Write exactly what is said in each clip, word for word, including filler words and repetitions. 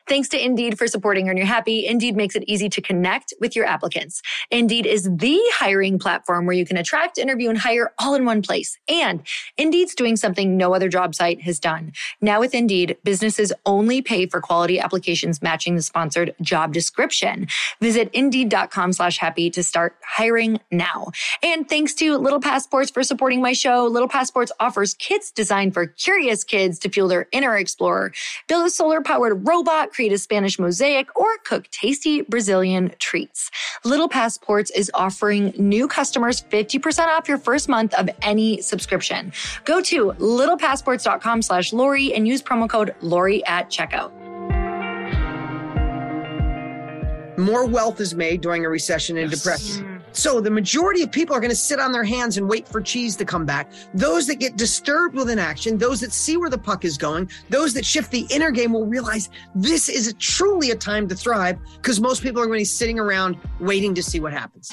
Thanks to Indeed for supporting Earn Your Happy. Indeed makes it easy to connect with your applicants. Indeed is the hiring platform where you can attract, interview, and hire all in one place. And Indeed's doing something no other job site has done. Now with Indeed, businesses only pay for quality applications matching the sponsored job description. Visit Indeed.com slash happy to start hiring now. And thanks to Little Passports for supporting my show. Little Passports offers kits designed for curious kids to fuel their inner explorer. Build a solar-powered robot, create a Spanish mosaic, or cook tasty Brazilian treats. Little Passports is offering new customers fifty percent off your first month of any subscription. Go to littlepassports.com slash Lori and use promo code Lori at checkout. More wealth is made during a recession and Yes. depression. So the majority of people are going to sit on their hands and wait for cheese to come back. Those that get disturbed with inaction, those that see where the puck is going, those that shift the inner game will realize this is truly a time to thrive because most people are going to be sitting around waiting to see what happens.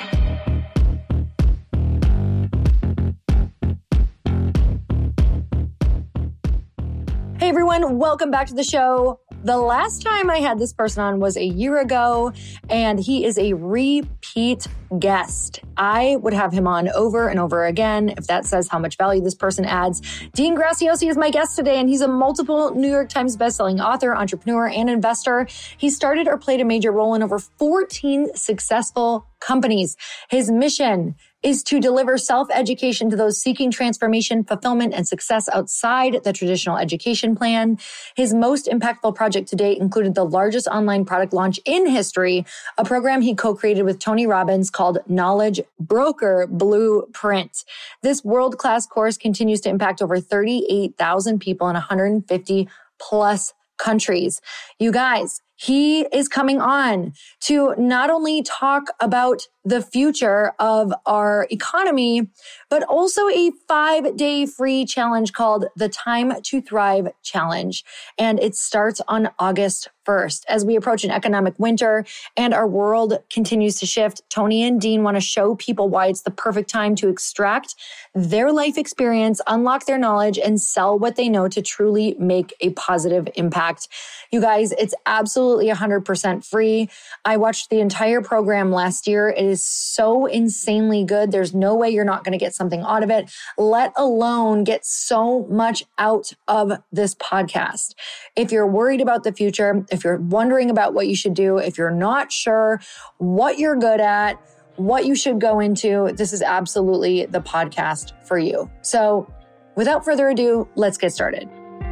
Hey everyone, welcome back to the show. The last time I had this person on was a year ago, and he is a repeat guest. I would have him on over and over again if that says how much value this person adds. Dean Graziosi is my guest today, and he's a multiple New York Times bestselling author, entrepreneur, and investor. He started or played a major role in over fourteen successful companies. His mission is to deliver self-education to those seeking transformation, fulfillment, and success outside the traditional education plan. His most impactful project to date included the largest online product launch in history, a program he co-created with Tony Robbins called Knowledge Broker Blueprint. This world-class course continues to impact over thirty-eight thousand people in one hundred fifty plus countries. You guys, he is coming on to not only talk about the future of our economy, but also a five-day free challenge called the Time to Thrive Challenge. And it starts on August first. As we approach an economic winter and our world continues to shift, Tony and Dean want to show people why it's the perfect time to extract their life experience, unlock their knowledge, and sell what they know to truly make a positive impact. You guys, it's absolutely one hundred percent free. I watched the entire program last year. It is so insanely good. There's no way you're not going to get something out of it, let alone get so much out of this podcast. If you're worried about the future, if you're wondering about what you should do, if you're not sure what you're good at, what you should go into, this is absolutely the podcast for you. So without further ado, let's get started.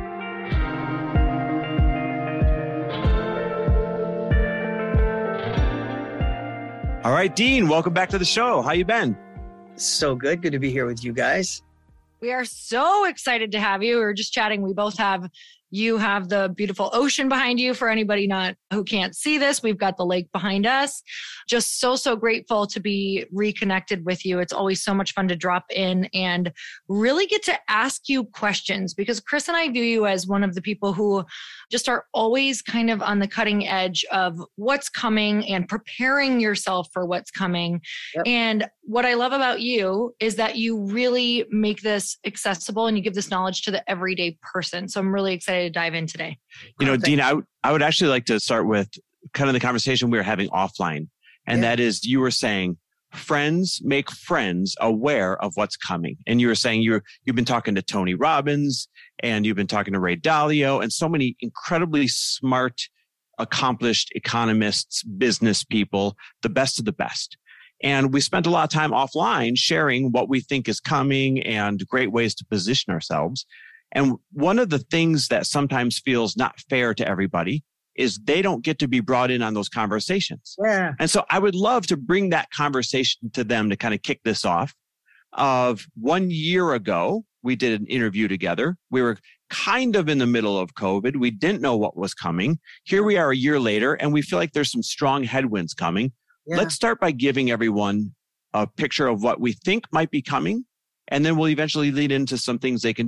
All right, Dean, welcome back to the show. How you been? So good. Good to be here with you guys. We are so excited to have you. We were just chatting. We both have, you have the beautiful ocean behind you. For anybody not who can't see this, we've got the lake behind us. Just so, so grateful to be reconnected with you. It's always so much fun to drop in and really get to ask you questions because Chris and I view you as one of the people who just are always kind of on the cutting edge of what's coming and preparing yourself for what's coming. Yep. And what I love about you is that you really make this accessible and you give this knowledge to the everyday person. So I'm really excited to dive in today. You know, Dean, I, w- I would actually like to start with kind of the conversation we were having offline. And yeah. that is, you were saying, friends make friends aware of what's coming. And you were saying you're, you've been talking to Tony Robbins and you've been talking to Ray Dalio and so many incredibly smart, accomplished economists, business people, the best of the best. And we spent a lot of time offline sharing what we think is coming and great ways to position ourselves. And one of the things that sometimes feels not fair to everybody is they don't get to be brought in on those conversations. Yeah. And so I would love to bring that conversation to them to kind of kick this off. Of one year ago, we did an interview together. We were kind of in the middle of COVID. We didn't know what was coming. Here we are a year later, and we feel like there's some strong headwinds coming. Yeah. Let's start by giving everyone a picture of what we think might be coming, and then we'll eventually lead into some things they can do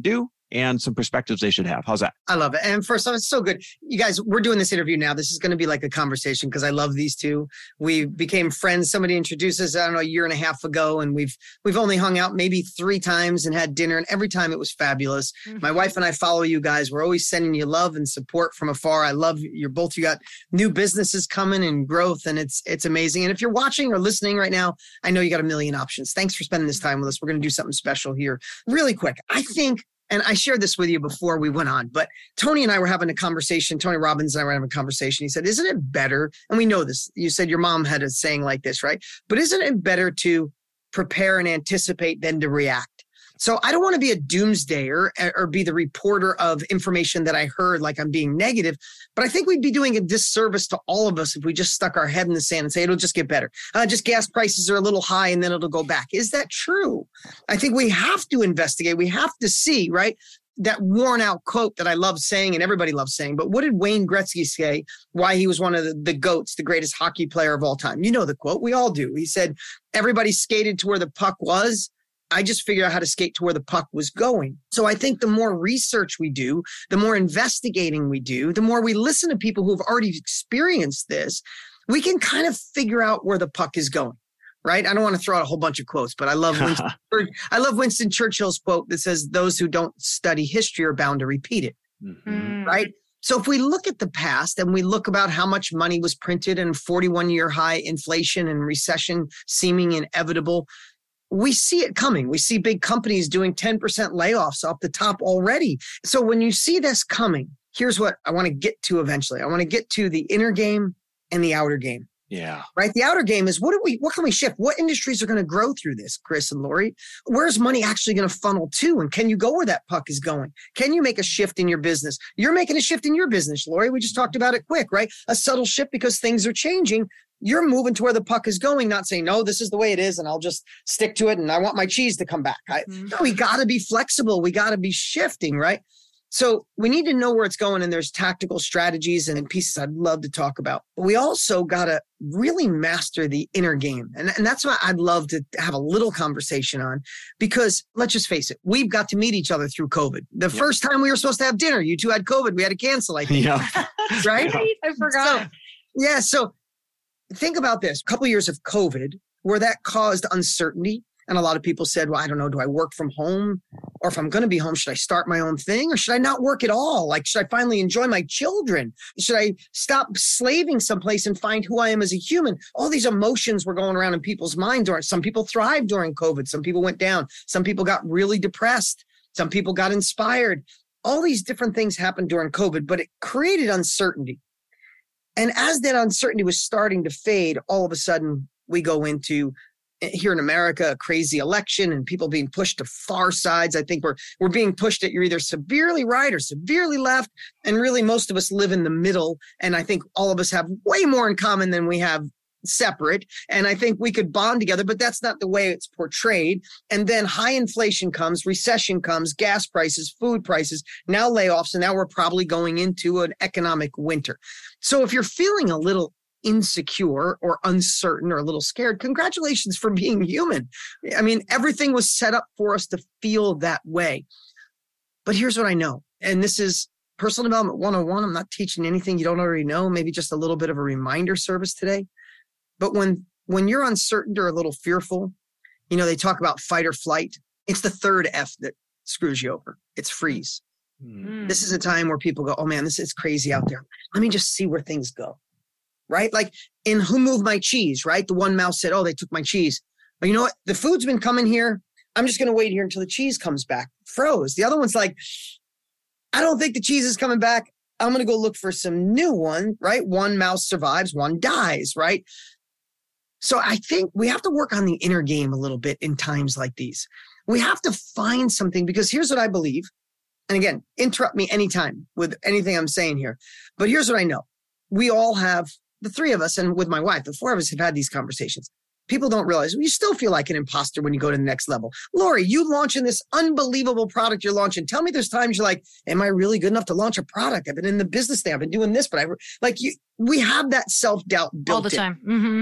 and some perspectives they should have. How's that? I love it. And first off, it's so good. You guys, we're doing this interview now. This is going to be like a conversation because I love these two. We became friends. Somebody introduced us, I don't know, a year and a half ago. And we've we've only hung out maybe three times and had dinner. And every time it was fabulous. Mm-hmm. My wife and I follow you guys. We're always sending you love and support from afar. I love you're both, you got new businesses coming and growth. And it's it's amazing. And if you're watching or listening right now, I know you got a million options. Thanks for spending this time with us. We're going to do something special here really quick. I think, and I shared this with you before we went on, but Tony and I were having a conversation. Tony Robbins and I were having a conversation. He said, isn't it better? And we know this. You said your mom had a saying like this, right? But isn't it better to prepare and anticipate than to react? So I don't want to be a doomsdayer or be the reporter of information that I heard like I'm being negative, but I think we'd be doing a disservice to all of us if we just stuck our head in the sand and say, it'll just get better. Uh, just gas prices are a little high and then it'll go back. Is that true? I think we have to investigate. We have to see, right? That worn out quote that I love saying and everybody loves saying, but what did Wayne Gretzky say? Why he was one of the, the GOATs, the greatest hockey player of all time. You know the quote, we all do. He said, everybody skated to where the puck was. I just figured out how to skate to where the puck was going. So I think the more research we do, the more investigating we do, the more we listen to people who've already experienced this, we can kind of figure out where the puck is going, right? I don't want to throw out a whole bunch of quotes, but I love Winston, I love Winston Churchill's quote that says, those who don't study history are bound to repeat it, mm-hmm. right? So if we look at the past and we look about how much money was printed and forty-one year high inflation and recession seeming inevitable, we see it coming. We see big companies doing ten percent layoffs off the top already. So when you see this coming, here's what I want to get to eventually. I want to get to the inner game and the outer game. Yeah. Right. The outer game is what do we, what can we shift? What industries are going to grow through this, Chris and Lori? Where's money actually going to funnel to? And can you go where that puck is going? Can you make a shift in your business? You're making a shift in your business, Lori. We just talked about it quick, right? A subtle shift because things are changing. You're moving to where the puck is going, not saying, no, this is the way it is, and I'll just stick to it, and I want my cheese to come back. I, mm-hmm. No, we got to be flexible. We got to be shifting, right? So we need to know where it's going, and there's tactical strategies and pieces I'd love to talk about. But we also got to really master the inner game, and, and that's what I'd love to have a little conversation on, because let's just face it, we've got to meet each other through COVID. The yep. first time we were supposed to have dinner, you two had COVID. We had to cancel, I think. Yeah. Right? I forgot. So, yeah, so think about this. A couple of years of COVID where that caused uncertainty. And a lot of people said, well, I don't know, do I work from home? Or if I'm going to be home, should I start my own thing? Or should I not work at all? Like, should I finally enjoy my children? Should I stop slaving someplace and find who I am as a human? All these emotions were going around in people's minds. Or some people thrived during COVID. Some people went down. Some people got really depressed. Some people got inspired. All these different things happened during COVID, but it created uncertainty. And as that uncertainty was starting to fade, all of a sudden we go into, here in America, a crazy election and people being pushed to far sides. I think we're we're being pushed at you're either severely right or severely left. And really most of us live in the middle. And I think all of us have way more in common than we have separate. And I think we could bond together, but that's not the way it's portrayed. And then high inflation comes, recession comes, gas prices, food prices, now layoffs. And now we're probably going into an economic winter. So if you're feeling a little insecure or uncertain or a little scared, congratulations for being human. I mean, everything was set up for us to feel that way. But here's what I know. And this is Personal Development one oh one. I'm not teaching anything you don't already know, maybe just a little bit of a reminder service today. But when, when you're uncertain or a little fearful, you know, they talk about fight or flight. It's the third F that screws you over. It's freeze. Mm. This is a time where people go, oh man, this is crazy out there. Let me just see where things go. Right? Like in Who Moved My Cheese, right? The one mouse said, oh, they took my cheese. But you know what? The food's been coming here. I'm just going to wait here until the cheese comes back. Froze. The other one's like, I don't think the cheese is coming back. I'm going to go look for some new one, right? One mouse survives, one dies, right? So I think we have to work on the inner game a little bit in times like these. We have to find something, because here's what I believe. And again, interrupt me anytime with anything I'm saying here. But here's what I know. We all have, the three of us, and with my wife, the four of us have had these conversations. People don't realize you still feel like an imposter when you go to the next level. Lori, you launching this unbelievable product you're launching. Tell me there's times you're like, am I really good enough to launch a product? I've been in the business thing. I've been doing this, but I like you. We have that self-doubt built all the in. time. Mm-hmm.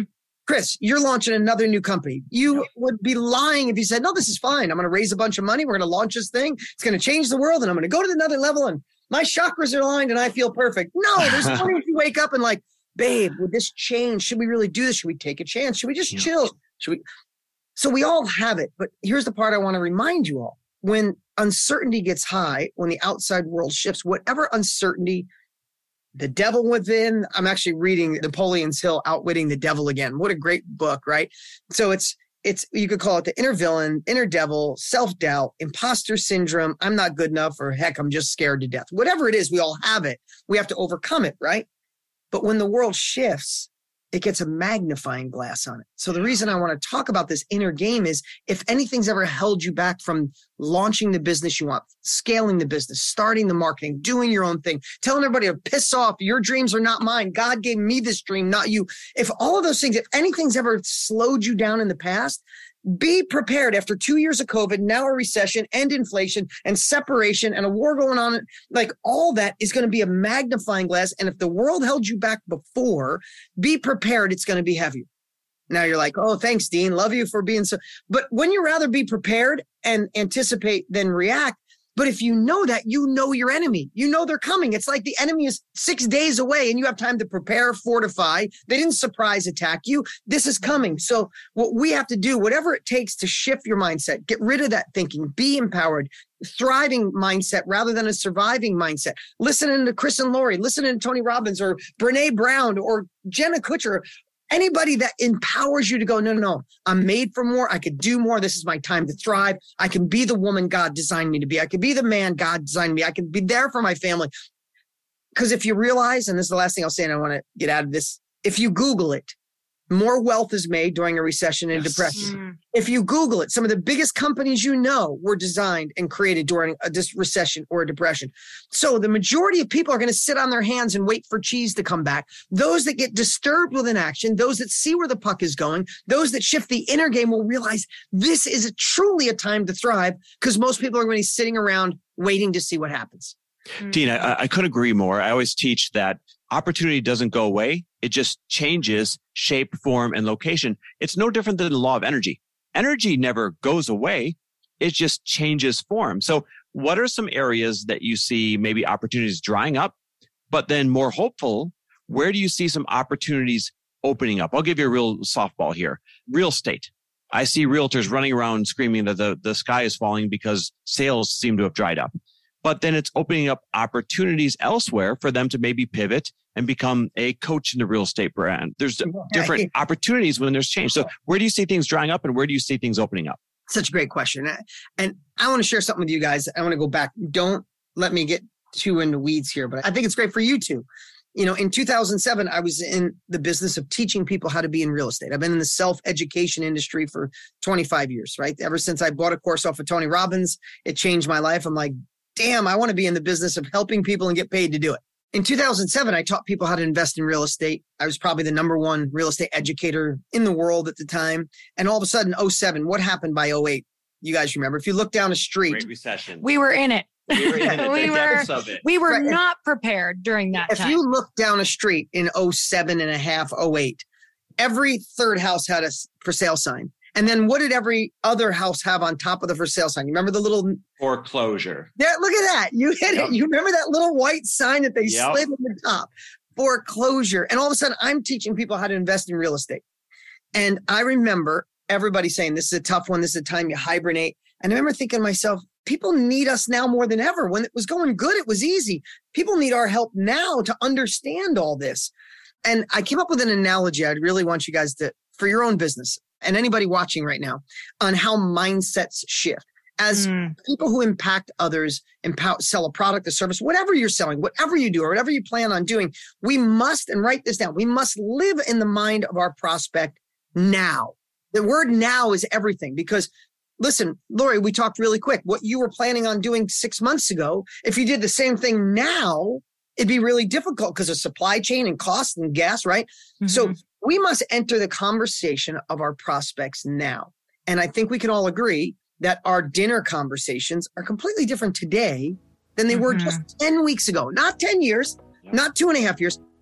Chris, you're launching another new company. You would be lying if you said, no, this is fine. I'm going to raise a bunch of money. We're going to launch this thing. It's going to change the world. And I'm going to go to another level. And my chakras are aligned and I feel perfect. No, there's mornings you wake up and like, babe, would this change? Should we really do this? Should we take a chance? Should we just yeah. chill? Should we? So we all have it. But here's the part I want to remind you all. When uncertainty gets high, when the outside world shifts, whatever uncertainty, the devil within, I'm actually reading Napoleon's Hill, Outwitting the Devil Again. What a great book, right? So it's, it's, you could call it the inner villain, inner devil, self-doubt, imposter syndrome. I'm not good enough, or heck, I'm just scared to death. Whatever it is, we all have it. We have to overcome it, right? But when the world shifts, it gets a magnifying glass on it. So the reason I want to talk about this inner game is if anything's ever held you back from launching the business you want, scaling the business, starting the marketing, doing your own thing, telling everybody to piss off, your dreams are not mine. God gave me this dream, not you. If all of those things, if anything's ever slowed you down in the past, be prepared after two years of COVID, now a recession and inflation and separation and a war going on. Like all that is going to be a magnifying glass. And if the world held you back before, be prepared. It's going to be heavier. Now you're like, oh, thanks, Dean. Love you for being so. But when you rather be prepared and anticipate than react, but if you know that, you know your enemy. You know they're coming. It's like the enemy is six days away and you have time to prepare, fortify. They didn't surprise attack you. This is coming. So what we have to do, whatever it takes to shift your mindset, get rid of that thinking, be empowered, thriving mindset rather than a surviving mindset. Listening to Chris and Lori, listening to Tony Robbins or Brene Brown or Jenna Kutcher, anybody that empowers you to go, no, no, no, I'm made for more. I could do more. This is my time to thrive. I can be the woman God designed me to be. I could be the man God designed me. I can be there for my family. Because if you realize, and this is the last thing I'll say, and I want to get out of this, if you Google it, more wealth is made during a recession and yes. depression. Mm. If you Google it, some of the biggest companies you know were designed and created during a dis- recession or a depression. So the majority of people are going to sit on their hands and wait for cheese to come back. Those that get disturbed with an action, those that see where the puck is going, those that shift the inner game will realize this is a, truly a time to thrive because most people are going to be sitting around waiting to see what happens. Mm. Dean, I, I couldn't agree more. I always teach that opportunity doesn't go away. It just changes shape, form, and location. It's no different than the law of energy. Energy never goes away. It just changes form. So what are some areas that you see maybe opportunities drying up, but then more hopeful? Where do you see some opportunities opening up? I'll give you a real softball here. Real estate. I see realtors running around screaming that the, the sky is falling because sales seem to have dried up. But then it's opening up opportunities elsewhere for them to maybe pivot and become a coach in the real estate brand. There's different opportunities when there's change. So where do you see things drying up and where do you see things opening up? Such a great question. And I want to share something with you guys. I want to go back. Don't let me get too into weeds here, but I think it's great for you too. You know, in two thousand seven, I was in the business of teaching people how to be in real estate. I've been in the self-education industry for twenty-five years, right? Ever since I bought a course off of Tony Robbins, it changed my life. I'm like, damn, I want to be in the business of helping people and get paid to do it. In two thousand seven, I taught people how to invest in real estate. I was probably the number one real estate educator in the world at the time. And all of a sudden, oh seven, what happened by oh eight? You guys remember? If you look down a street. Great recession. We were in it. We were, in it, we, were we were right. not prepared during that if time. If you look down a street in oh seven and a half, oh eight, every third house had a for sale sign. And then what did every other house have on top of the for sale sign? You remember the little foreclosure? Yeah, look at that. You hit yep. it. You remember that little white sign that they yep. slid on the top? Foreclosure. And all of a sudden, I'm teaching people how to invest in real estate. And I remember everybody saying, this is a tough one. This is a time you hibernate. And I remember thinking to myself, people need us now more than ever. When it was going good, it was easy. People need our help now to understand all this. And I came up with an analogy I'd really want you guys to, for your own business and anybody watching right now, on how mindsets shift. As mm. people who impact others, empower, sell a product, a service, whatever you're selling, whatever you do, or whatever you plan on doing, we must, and write this down, we must live in the mind of our prospect now. The word now is everything because, listen, Lori, we talked really quick. What you were planning on doing six months ago, if you did the same thing now, it'd be really difficult because of supply chain and cost and gas, right? Mm-hmm. So we must enter the conversation of our prospects now. And I think we can all agree that our dinner conversations are completely different today than they mm-hmm. were just ten weeks ago. Not ten years, not two and a half years,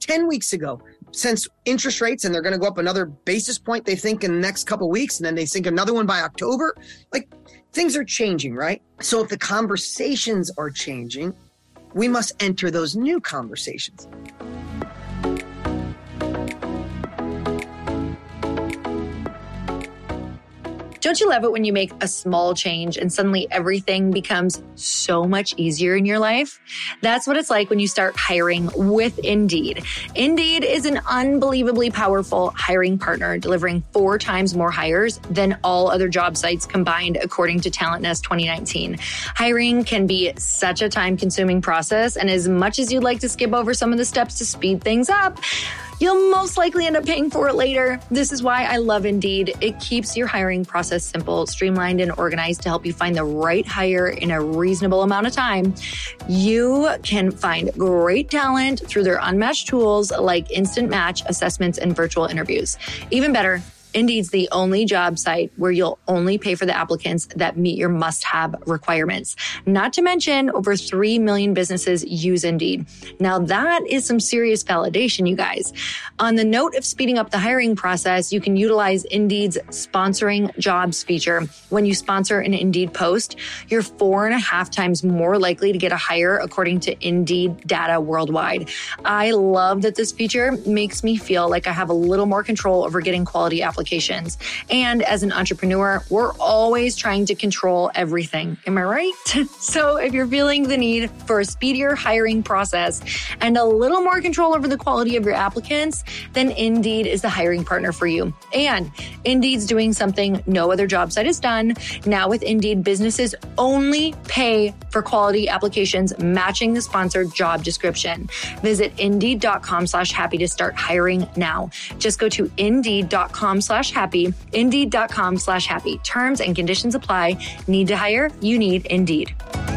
ten weeks ago, since interest rates, and they're going to go up another basis point, they think in the next couple of weeks, and then they think another one by October. Like, things are changing, right? So if the conversations are changing, we must enter those new conversations. Don't you love it when you make a small change and suddenly everything becomes so much easier in your life? That's what it's like when you start hiring with Indeed. Indeed is an unbelievably powerful hiring partner, delivering four times more hires than all other job sites combined, according to Talent Nest twenty nineteen. Hiring can be such a time-consuming process, and as much as you'd like to skip over some of the steps to speed things up, you'll most likely end up paying for it later. This is why I love Indeed. It keeps your hiring process simple, streamlined, and organized to help you find the right hire in a reasonable amount of time. You can find great talent through their unmatched tools like Instant Match, assessments, and virtual interviews. Even better, Indeed's the only job site where you'll only pay for the applicants that meet your must-have requirements. Not to mention, over three million businesses use Indeed. Now that is some serious validation, you guys. On the note of speeding up the hiring process, you can utilize Indeed's sponsoring jobs feature. When you sponsor an Indeed post, you're four and a half times more likely to get a hire, according to Indeed data worldwide. I love that this feature makes me feel like I have a little more control over getting quality applications. And as an entrepreneur, we're always trying to control everything. Am I right? So if you're feeling the need for a speedier hiring process and a little more control over the quality of your applicants, then Indeed is the hiring partner for you. And Indeed's doing something no other job site has done. Now with Indeed, businesses only pay for quality applications matching the sponsored job description. Visit Indeed.com slash happy to start hiring now. Just go to Indeed.com slash happy, Indeed.com slash happy. Terms and conditions apply. Need to hire? You need Indeed.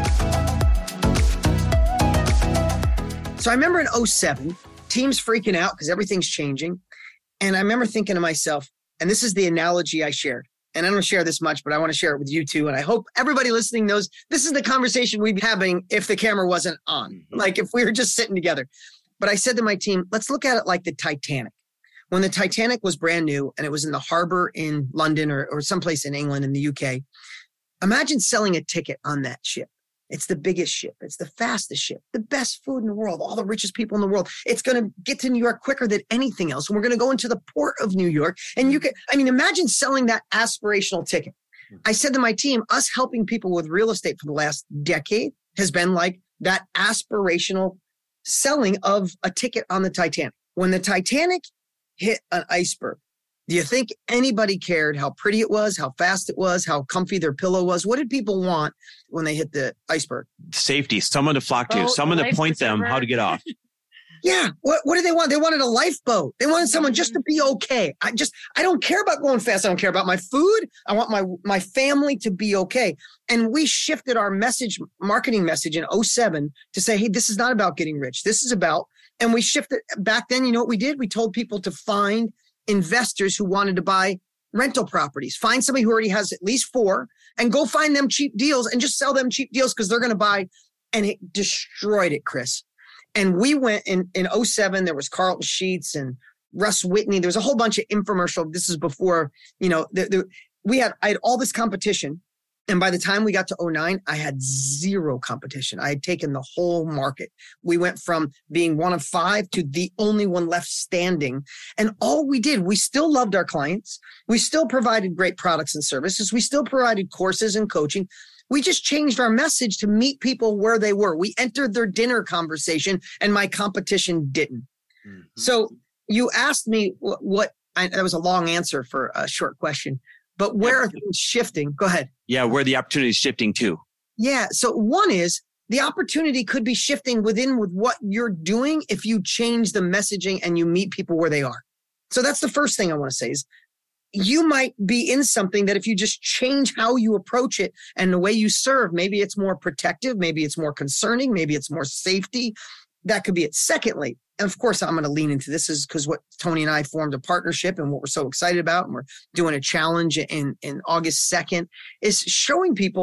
So I remember in oh seven, teams freaking out because everything's changing. And I remember thinking to myself, and this is the analogy I shared. And I don't share this much, but I want to share it with you too. And I hope everybody listening knows this is the conversation we'd be having if the camera wasn't on, like if we were just sitting together. But I said to my team, let's look at it like the Titanic. When the Titanic was brand new and it was in the harbor in London or, or someplace in England in the U K, imagine selling a ticket on that ship. It's the biggest ship. It's the fastest ship, the best food in the world, all the richest people in the world. It's going to get to New York quicker than anything else. And we're going to go into the port of New York. And you can, I mean, imagine selling that aspirational ticket. I said to my team, us helping people with real estate for the last decade has been like that aspirational selling of a ticket on the Titanic. When the Titanic hit an iceberg, do you think anybody cared how pretty it was, how fast it was, how comfy their pillow was? What did people want when they hit the iceberg? Safety, someone to flock to, Oh, someone to life point them preserver. how to get off. Yeah. What, what did they want? They wanted a lifeboat. They wanted someone just to be okay. I just, I don't care about going fast. I don't care about my food. I want my, my family to be okay. And we shifted our message, marketing message in oh seven to say, hey, this is not about getting rich. This is about, and we shifted back then. You know what we did? We told people to find investors who wanted to buy rental properties. Find somebody who already has at least four and go find them cheap deals and just sell them cheap deals because they're going to buy. And it destroyed it, Chris. And we went in, in oh seven, there was Carlton Sheets and Russ Whitney. There was a whole bunch of infomercial. This is before, you know, the, the, we had, I had all this competition. And by the time we got to oh nine, I had zero competition. I had taken the whole market. We went from being one of five to the only one left standing. And all we did, we still loved our clients. We still provided great products and services. We still provided courses and coaching. We just changed our message to meet people where they were. We entered their dinner conversation and my competition didn't. Mm-hmm. So you asked me what, what I, that was a long answer for a short question. But where yeah. are things shifting? Go ahead. Yeah, where the opportunity is shifting to. Yeah. So one is the opportunity could be shifting within with what you're doing if you change the messaging and you meet people where they are. So that's the first thing I want to say is you might be in something that if you just change how you approach it and the way you serve, maybe it's more protective, maybe it's more concerning, maybe it's more safety. That could be it. Secondly, and of course, I'm going to lean into this is because what Tony and I formed a partnership and what we're so excited about, and we're doing a challenge in, in August second, is showing people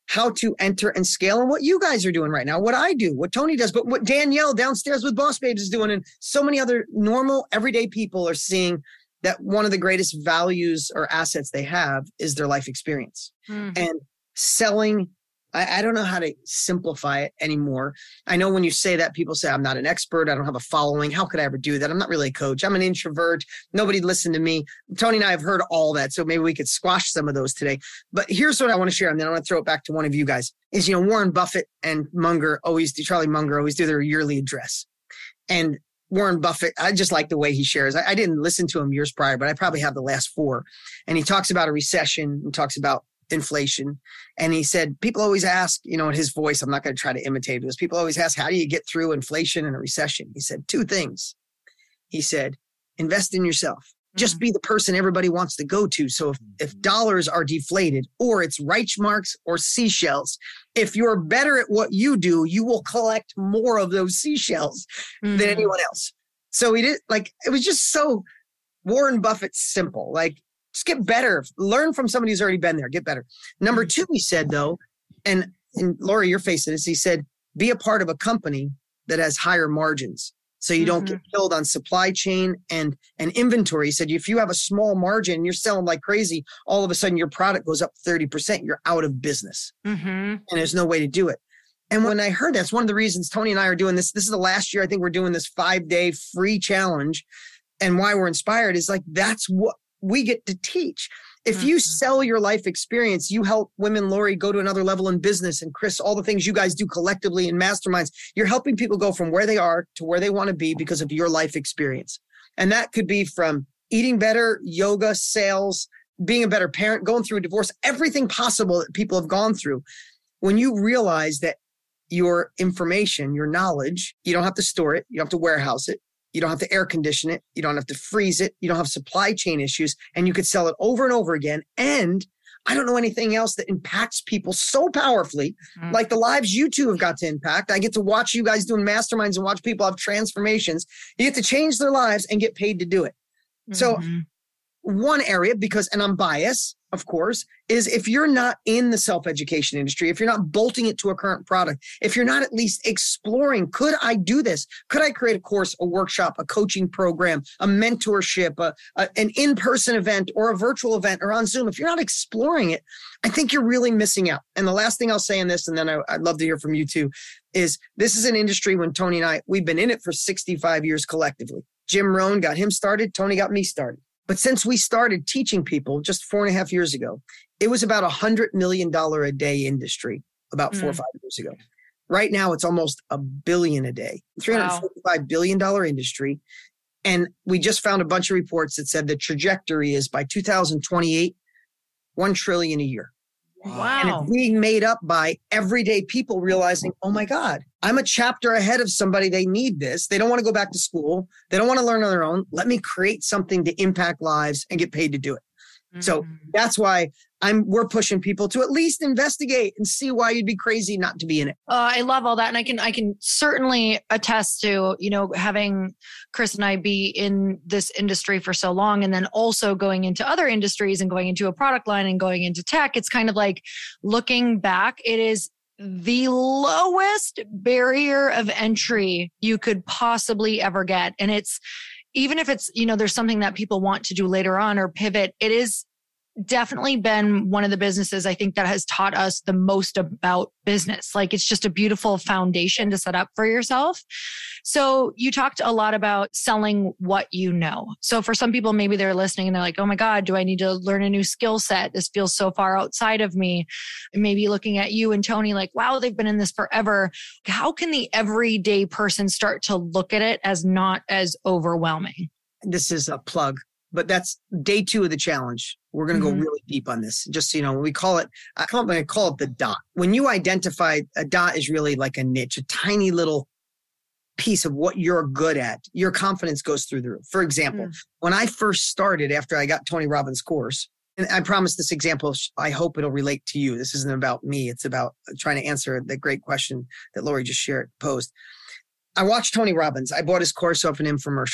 how to enter and scale and what you guys are doing right now, what I do, what Tony does, but what Danielle downstairs with Boss Babes is doing. And so many other normal, everyday people are seeing that one of the greatest values or assets they have is their life experience. Mm-hmm. And selling, I, I don't know how to simplify it anymore. I know when you say that, people say, I'm not an expert. I don't have a following. How could I ever do that? I'm not really a coach. I'm an introvert. Nobody listened to me. Tony and I have heard all that. So maybe we could squash some of those today. But here's what I want to share. And then I want to throw it back to one of you guys is, you know, Warren Buffett and Munger always do, Charlie Munger always do their yearly address. And Warren Buffett, I just like the way he shares. I, I didn't listen to him years prior, but I probably have the last four. And he talks about a recession and talks about inflation. And he said, people always ask, you know, in his voice, I'm not going to try to imitate this. People always ask, how do you get through inflation and a recession? He said, two things. He said, invest in yourself. Just be the person everybody wants to go to. So if, if dollars are deflated or it's Reichmarks or seashells, if you're better at what you do, you will collect more of those seashells mm-hmm. than anyone else. So he did like, it was just so Warren Buffett simple, like just get better, learn from somebody who's already been there, get better. Number two, he said though, and, and Lori, you're facing this. He said, be a part of a company that has higher margins. So you don't mm-hmm. get killed on supply chain and, and inventory. He said, if you have a small margin and you're selling like crazy, all of a sudden your product goes up thirty percent, you're out of business. Mm-hmm. And there's no way to do it. And when I heard that's one of the reasons Tony and I are doing this. This is the last year I think we're doing this five day free challenge. And why we're inspired is like, that's what we get to teach. If you sell your life experience, you help women, Lori, go to another level in business, and Chris, all the things you guys do collectively in masterminds, you're helping people go from where they are to where they want to be because of your life experience. And that could be from eating better, yoga, sales, being a better parent, going through a divorce, everything possible that people have gone through. When you realize that your information, your knowledge, you don't have to store it, you don't have to warehouse it. You don't have to air condition it. You don't have to freeze it. You don't have supply chain issues, and you could sell it over and over again. And I don't know anything else that impacts people so powerfully, mm-hmm. like the lives you two have got to impact. I get to watch you guys doing masterminds and watch people have transformations. You get to change their lives and get paid to do it. Mm-hmm. So one area, because, and I'm biased, of course, is if you're not in the self-education industry, if you're not bolting it to a current product, if you're not at least exploring, could I do this? Could I create a course, a workshop, a coaching program, a mentorship, a, a, an in-person event or a virtual event or on Zoom? If you're not exploring it, I think you're really missing out. And the last thing I'll say in this, and then I, I'd love to hear from you too, is this is an industry when Tony and I, we've been in it for sixty-five years collectively. Jim Rohn got him started. Tony got me started. But since we started teaching people just four and a half years ago, it was about a hundred million dollar a day industry about four mm. or five years ago. Right now, it's almost a billion a day, three hundred forty-five wow. billion dollar industry. And we just found a bunch of reports that said the trajectory is by two thousand twenty-eight, one trillion a year. Wow. And it's being made up by everyday people realizing, oh my God, I'm a chapter ahead of somebody. They need this. They don't want to go back to school. They don't want to learn on their own. Let me create something to impact lives and get paid to do it. Mm-hmm. So that's why I'm, we're pushing people to at least investigate and see why you'd be crazy not to be in it. Uh, I love all that. And I can, I can certainly attest to, you know, having Chris and I be in this industry for so long, and then also going into other industries and going into a product line and going into tech. It's kind of like looking back, it is the lowest barrier of entry you could possibly ever get. And it's, even if it's, you know, there's something that people want to do later on or pivot, it is definitely been one of the businesses I think that has taught us the most about business. Like, it's just a beautiful foundation to set up for yourself. So you talked a lot about selling what you know. So for some people, maybe they're listening and they're like, oh my God, do I need to learn a new skill set? This feels so far outside of me. Maybe looking at you and Tony like, wow, they've been in this forever. How can the everyday person start to look at it as not as overwhelming? This is a plug. But that's day two of the challenge. We're going to mm-hmm. go really deep on this. Just, you know, we call it, I call it, I call it the dot. When you identify, a dot is really like a niche, a tiny little piece of what you're good at. Your confidence goes through the roof. For example, mm. when I first started after I got Tony Robbins' course, and I promise this example, I hope it'll relate to you. This isn't about me. It's about trying to answer the great question that Lori just shared, posed. I watched Tony Robbins. I bought his course off an infomercial.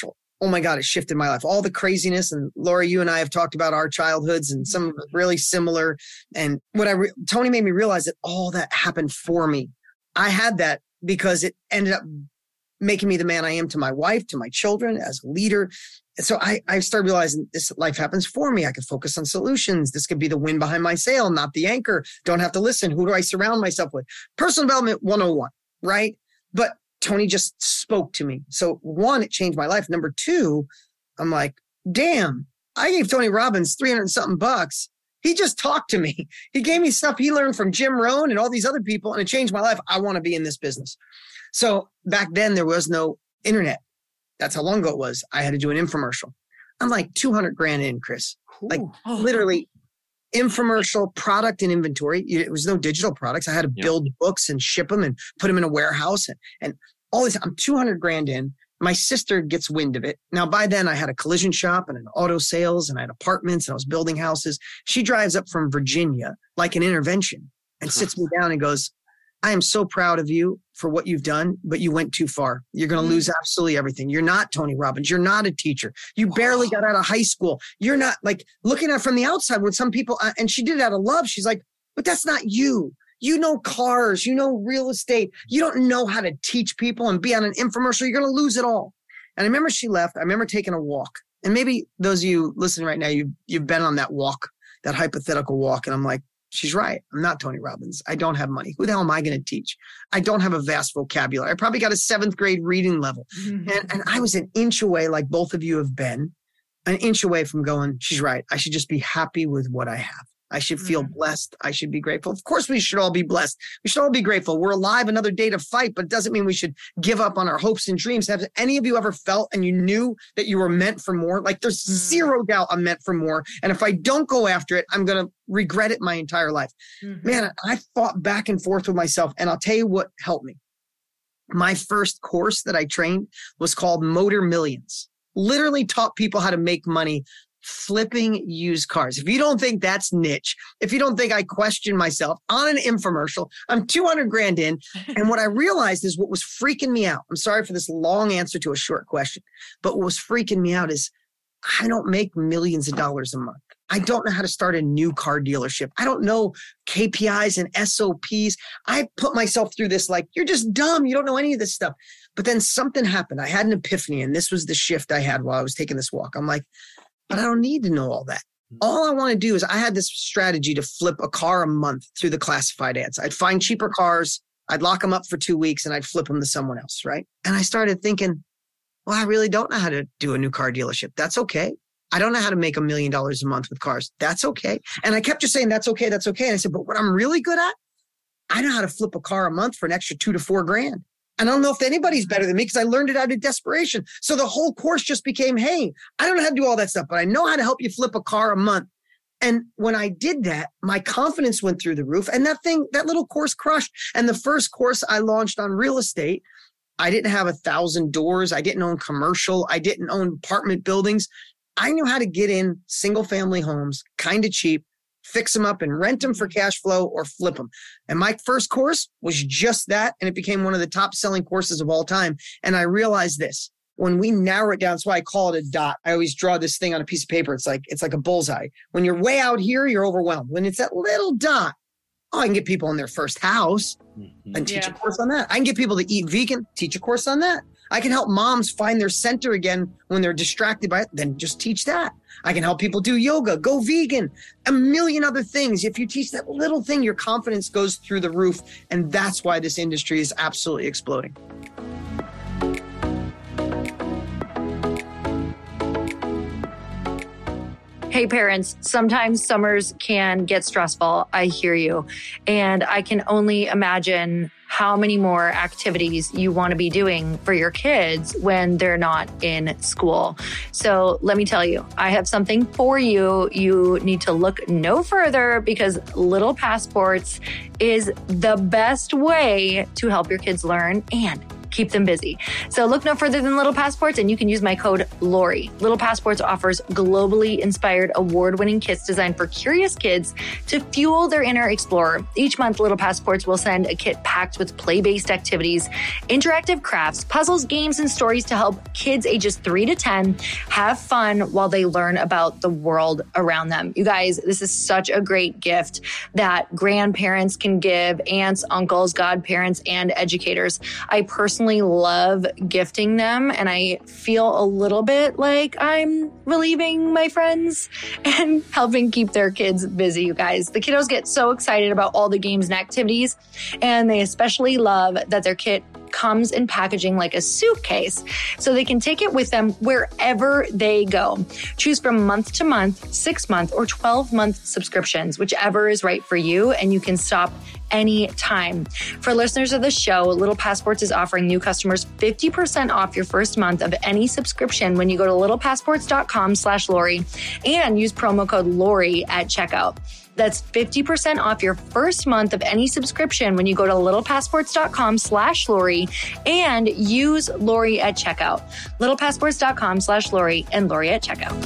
oh my God, it shifted my life. All the craziness. And Laura, you and I have talked about our childhoods and some of it really similar. And what I, re- Tony made me realize that all that happened for me. I had that because it ended up making me the man I am to my wife, to my children, as a leader. And so I, I started realizing this life happens for me. I can focus on solutions. This could be the wind behind my sail, not the anchor. Don't have to listen. Who do I surround myself with? Personal development one oh one, right? But Tony just spoke to me. So one, it changed my life. Number two, I'm like, damn, I gave Tony Robbins three hundred and something bucks. He just talked to me. He gave me stuff he learned from Jim Rohn and all these other people, and it changed my life. I want to be in this business. So back then there was no internet. That's how long ago it was. I had to do an infomercial. I'm like two hundred grand in, Chris. Like Ooh. literally infomercial, product and inventory. It was no digital products. I had to Yeah. build books and ship them and put them in a warehouse and, and all this. I'm two hundred grand in. My sister gets wind of it. Now, by then I had a collision shop and an auto sales and I had apartments and I was building houses. She drives up from Virginia like an intervention and sits me down and goes, I am so proud of you for what you've done, but you went too far. You're going to lose absolutely everything. You're not Tony Robbins. You're not a teacher. You barely got out of high school. You're not like looking at it from the outside with some people. Uh, and she did it out of love. She's like, but that's not you. You know cars, you know real estate. You don't know how to teach people and be on an infomercial. You're going to lose it all. And I remember she left. I remember taking a walk. And maybe those of you listening right now, you, you've been on that walk, that hypothetical walk. And I'm like, she's right. I'm not Tony Robbins. I don't have money. Who the hell am I going to teach? I don't have a vast vocabulary. I probably got a seventh grade reading level. Mm-hmm. And, and I was an inch away, like both of you have been, an inch away from going, she's right. I should just be happy with what I have. I should feel mm-hmm. blessed. I should be grateful. Of course, we should all be blessed. We should all be grateful. We're alive another day to fight, but it doesn't mean we should give up on our hopes and dreams. Have any of you ever felt and you knew that you were meant for more? Like there's mm-hmm. zero doubt I'm meant for more. And if I don't go after it, I'm going to regret it my entire life. Mm-hmm. Man, I fought back and forth with myself. And I'll tell you what helped me. My first course that I trained was called Motor Millions. Literally taught people how to make money flipping used cars. If you don't think that's niche, if you don't think I question myself on an infomercial, I'm two hundred grand in. And what I realized is what was freaking me out. I'm sorry for this long answer to a short question, but what was freaking me out is I don't make millions of dollars a month. I don't know how to start a new car dealership. I don't know K P Is and S O Ps. I put myself through this like, you're just dumb. You don't know any of this stuff. But then something happened. I had an epiphany, and this was the shift I had while I was taking this walk. I'm like, but I don't need to know all that. All I want to do is I had this strategy to flip a car a month through the classified ads. I'd find cheaper cars. I'd lock them up for two weeks and I'd flip them to someone else, right? And I started thinking, well, I really don't know how to do a new car dealership. That's okay. I don't know how to make a million dollars a month with cars. That's okay. And I kept just saying, that's okay. That's okay. And I said, but what I'm really good at, I know how to flip a car a month for an extra two to four grand. And I don't know if anybody's better than me because I learned it out of desperation. So the whole course just became, hey, I don't know how to do all that stuff, but I know how to help you flip a car a month. And when I did that, my confidence went through the roof. And that thing, that little course crushed. And the first course I launched on real estate, I didn't have a thousand doors. I didn't own commercial. I didn't own apartment buildings. I knew how to get in single family homes, kind of cheap, fix them up and rent them for cash flow or flip them. And my first course was just that. And it became one of the top selling courses of all time. And I realized this, when we narrow it down, that's why I call it a dot. I always draw this thing on a piece of paper. It's like, it's like a bullseye. When you're way out here, you're overwhelmed. When it's that little dot, oh, I can get people in their first house mm-hmm. and teach yeah. a course on that. I can get people to eat vegan, teach a course on that. I can help moms find their center again when they're distracted by it, then just teach that. I can help people do yoga, go vegan, a million other things. If you teach that little thing, your confidence goes through the roof. And that's why this industry is absolutely exploding. Hey parents, sometimes summers can get stressful. I hear you. And I can only imagine how many more activities you want to be doing for your kids when they're not in school. So let me tell you, I have something for you. You need to look no further because Little Passports is the best way to help your kids learn and keep them busy. So look no further than Little Passports, and you can use my code Lori. Little Passports offers globally inspired, award-winning kits designed for curious kids to fuel their inner explorer. Each month, Little Passports will send a kit packed with play-based activities, interactive crafts, puzzles, games, and stories to help kids ages three to ten have fun while they learn about the world around them. You guys, this is such a great gift that grandparents can give, aunts, uncles, godparents, and educators. I personally love gifting them, and I feel a little bit like I'm relieving my friends and helping keep their kids busy, you guys. The kiddos get so excited about all the games and activities, and they especially love that their kit comes in packaging like a suitcase, so they can take it with them wherever they go. Choose from month to month, six month, or twelve month subscriptions, whichever is right for you, and you can stop any time. For listeners of the show, Little Passports is offering new customers fifty percent off your first month of any subscription when you go to littlepassports.com slash Lori and use promo code Lori at checkout. That's fifty percent off your first month of any subscription when you go to littlepassports.com slash Lori and use Lori at checkout. Littlepassports.com slash Lori and Lori at checkout.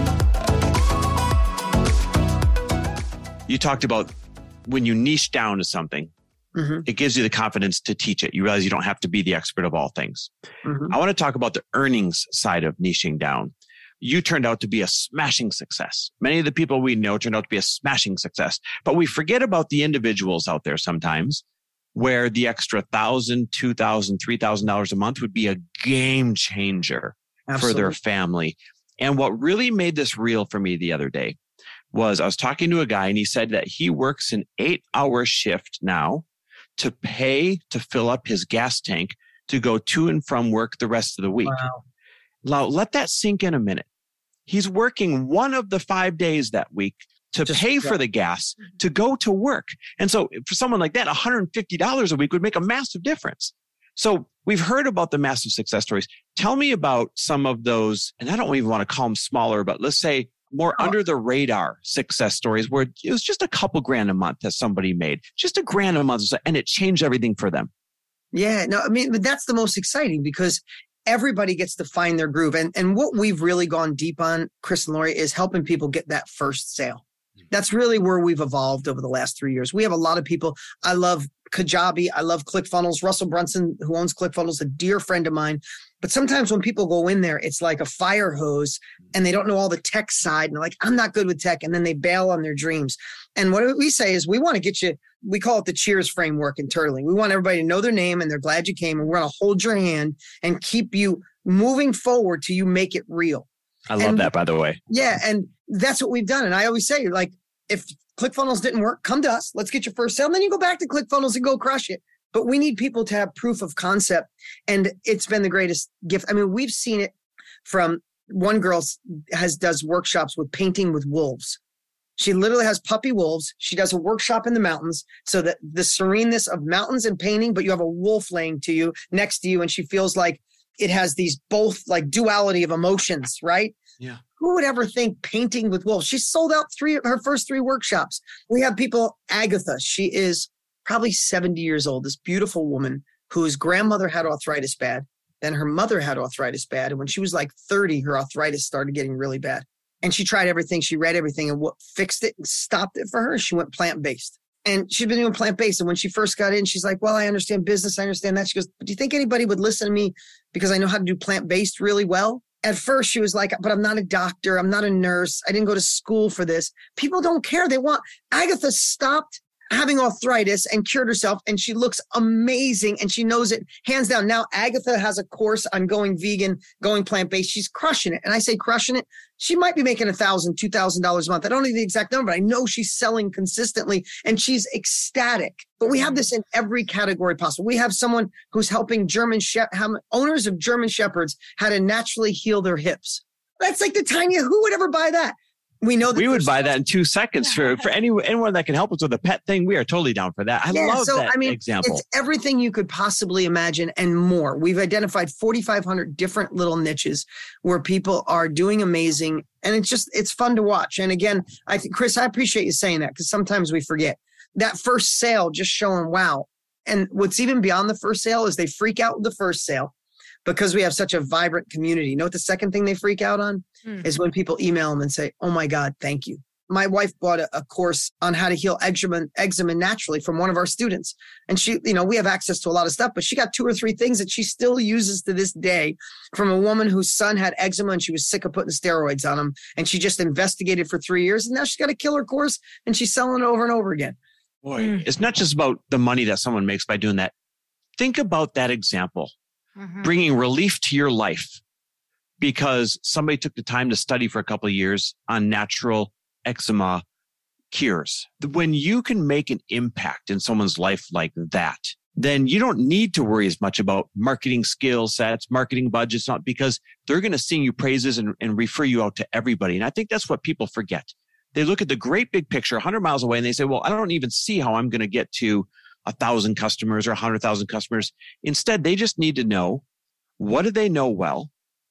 You talked about when you niche down to something, mm-hmm. it gives you the confidence to teach it. You realize you don't have to be the expert of all things. Mm-hmm. I want to talk about the earnings side of niching down. You turned out to be a smashing success. Many of the people we know turned out to be a smashing success, but we forget about the individuals out there sometimes where the extra thousand, two thousand, three thousand dollars a month would be a game changer Absolutely. For their family. And what really made this real for me the other day was I was talking to a guy and he said that he works an eight hour shift now to pay to fill up his gas tank to go to and from work the rest of the week. Wow. Now, let that sink in a minute. He's working one of the five days that week to Just, pay for yeah. the gas to go to work. And so for someone like that, one hundred fifty dollars a week would make a massive difference. So we've heard about the massive success stories. Tell me about some of those, and I don't even want to call them smaller, but let's say more oh. under the radar success stories where it was just a couple grand a month that somebody made, just a grand a month, and it changed everything for them. Yeah, no, I mean, but that's the most exciting because everybody gets to find their groove. And, and what we've really gone deep on, Chris and Lori, is helping people get that first sale. That's really where we've evolved over the last three years. We have a lot of people. I love Kajabi. I love ClickFunnels. Russell Brunson, who owns ClickFunnels, a dear friend of mine. But sometimes when people go in there, it's like a fire hose and they don't know all the tech side. And they're like, I'm not good with tech. And then they bail on their dreams. And what we say is we want to get you, we call it the cheers framework internally. We want everybody to know their name and they're glad you came. And we're going to hold your hand and keep you moving forward till you make it real. I love and, that, by the way. Yeah. And that's what we've done. And I always say, like, if ClickFunnels didn't work, come to us. Let's get your first sale. And then you go back to ClickFunnels and go crush it. But we need people to have proof of concept. And it's been the greatest gift. I mean, we've seen it from one girl has does workshops with painting with wolves. She literally has puppy wolves. She does a workshop in the mountains so that the sereneness of mountains and painting, but you have a wolf laying to you next to you. And she feels like it has these both like duality of emotions, right? Yeah. Who would ever think painting with wolves? She sold out three her first three workshops. We have people, Agatha, she is probably seventy years old, this beautiful woman whose grandmother had arthritis bad. Then her mother had arthritis bad. And when she was like thirty, her arthritis started getting really bad. And she tried everything. She read everything. And what fixed it and stopped it for her, she went plant-based. And she'd been doing plant-based. And when she first got in, she's like, well, I understand business. I understand that. She goes, but do you think anybody would listen to me because I know how to do plant-based really well? At first, she was like, but I'm not a doctor. I'm not a nurse. I didn't go to school for this. People don't care. They want. Agatha stopped having arthritis and cured herself. And she looks amazing. And she knows it hands down. Now, Agatha has a course on going vegan, going plant-based. She's crushing it. And I say crushing it. She might be making one thousand dollars, two thousand dollars a month. I don't know the exact number, but I know she's selling consistently and she's ecstatic. But we have this in every category possible. We have someone who's helping German she- owners of German Shepherds how to naturally heal their hips. That's like the tiny, who would ever buy that? We know that we would buy that in two seconds for, for any, anyone that can help us with a pet thing. We are totally down for that. I yeah, love so, that I mean, example. It's everything you could possibly imagine and more. We've identified forty-five hundred different little niches where people are doing amazing. And it's just, it's fun to watch. And again, I think, Chris, I appreciate you saying that because sometimes we forget that first sale, just showing, wow, And what's even beyond the first sale is they freak out with the first sale because we have such a vibrant community. You know what the second thing they freak out on mm. is when people email them and say, oh my God, thank you. My wife bought a, a course on how to heal eczema, eczema naturally from one of our students. And she, you know, we have access to a lot of stuff, but she got two or three things that she still uses to this day from a woman whose son had eczema and she was sick of putting steroids on him. And she just investigated for three years and now she's got a killer course and she's selling it over and over again. Boy, mm. it's not just about the money that someone makes by doing that. Think about that example, mm-hmm. bringing relief to your life because somebody took the time to study for a couple of years on natural eczema cures. When you can make an impact in someone's life like that, then you don't need to worry as much about marketing skill sets, marketing budgets, not because they're going to sing you praises and, and refer you out to everybody. And I think that's what people forget. They look at the great big picture one hundred miles away and they say, well, I don't even see how I'm going to get to a thousand customers or a hundred thousand customers. Instead, they just need to know, what do they know well?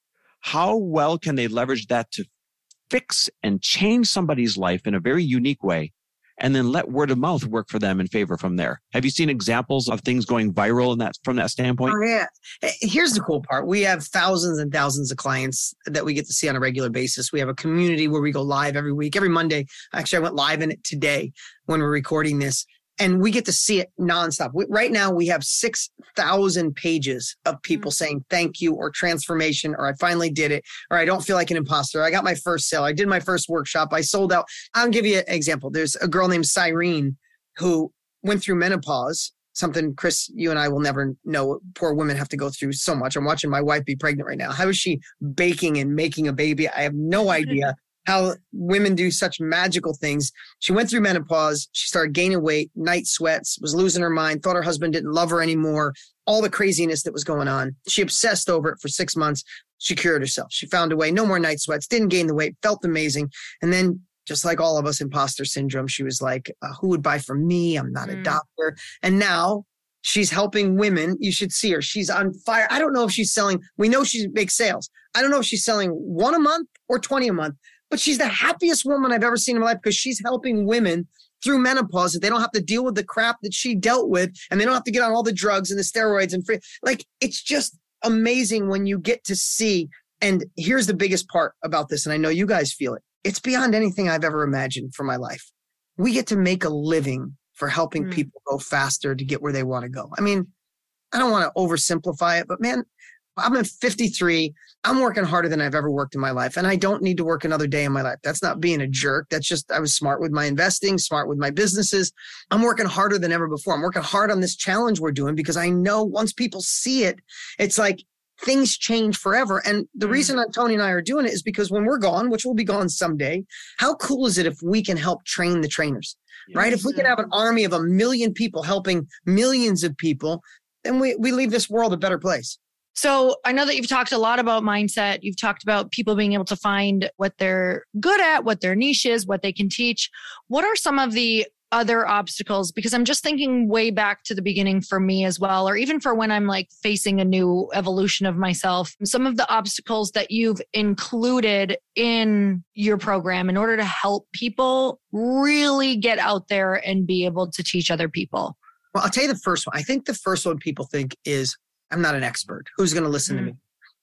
How well can they leverage that to fix and change somebody's life in a very unique way, and then let word of mouth work for them in favor from there. Have you seen examples of things going viral in that from that standpoint? Oh, yeah. Here's the cool part. We have thousands and thousands of clients that we get to see on a regular basis. We have a community where we go live every week, every Monday. Actually, I went live in it today when we're recording this. And we get to see it nonstop. We, right now, we have six thousand pages of people mm-hmm. saying thank you or transformation, or I finally did it, or I don't feel like an imposter. I got my first sale. I did my first workshop. I sold out. I'll give you an example. There's a girl named Cyrene who went through menopause, something, Chris, you and I will never know. Poor women have to go through so much. I'm watching my wife be pregnant right now. How is she baking and making a baby? I have no idea. How women do such magical things. She went through menopause. She started gaining weight, night sweats, was losing her mind, thought her husband didn't love her anymore, all the craziness that was going on. She obsessed over it for six months. She cured herself. She found a way, no more night sweats, didn't gain the weight, felt amazing. And then just like all of us, imposter syndrome, she was like, uh, who would buy from me? I'm not mm. a doctor. And now she's helping women. You should see her. She's on fire. I don't know if she's selling. We know she makes sales. I don't know if she's selling one a month or twenty a month. But she's the happiest woman I've ever seen in my life because she's helping women through menopause that they don't have to deal with the crap that she dealt with and they don't have to get on all the drugs and the steroids and free. Like, it's just amazing when you get to see. And here's the biggest part about this. And I know you guys feel it. It's beyond anything I've ever imagined for my life. We get to make a living for helping mm. people go faster to get where they want to go. I mean, I don't want to oversimplify it, but man, I'm at fifty-three. I'm working harder than I've ever worked in my life. And I don't need to work another day in my life. That's not being a jerk. That's just, I was smart with my investing, smart with my businesses. I'm working harder than ever before. I'm working hard on this challenge we're doing because I know once people see it, it's like things change forever. And the mm-hmm. reason that Tony and I are doing it is because when we're gone, which we'll be gone someday, how cool is it if we can help train the trainers, yes. right? If we can have an army of a million people helping millions of people, then we, we leave this world a better place. So I know that you've talked a lot about mindset. You've talked about people being able to find what they're good at, what their niche is, what they can teach. What are some of the other obstacles? Because I'm just thinking way back to the beginning for me as well, or even for when I'm like facing a new evolution of myself, some of the obstacles that you've included in your program in order to help people really get out there and be able to teach other people. Well, I'll tell you the first one. I think the first one people think is, I'm not an expert. Who's going to listen mm-hmm. to me?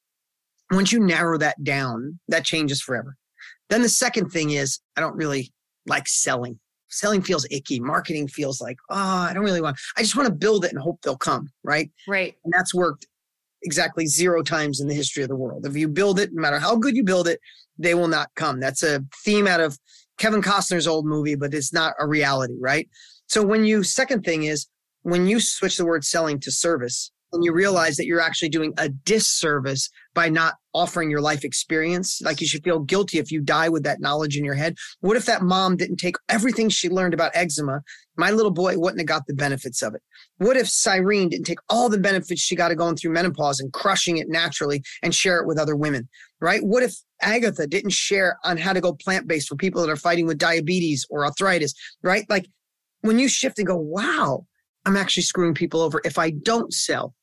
Once you narrow that down, that changes forever. Then the second thing is, I don't really like selling. Selling feels icky. Marketing feels like, oh, I don't really want, I just want to build it and hope they'll come, right? Right. And that's worked exactly zero times in the history of the world. If you build it, no matter how good you build it, they will not come. That's a theme out of Kevin Costner's old movie, but it's not a reality, right? So when you, second thing is, when you switch the word selling to service, and you realize that you're actually doing a disservice by not offering your life experience, like you should feel guilty if you die with that knowledge in your head. What if that mom didn't take everything she learned about eczema? My little boy wouldn't have got the benefits of it. What if Cyrene didn't take all the benefits she got of going through menopause and crushing it naturally and share it with other women, right? What if Agatha didn't share on how to go plant-based for people that are fighting with diabetes or arthritis, right? Like when you shift and go, wow, I'm actually screwing people over if I don't sell.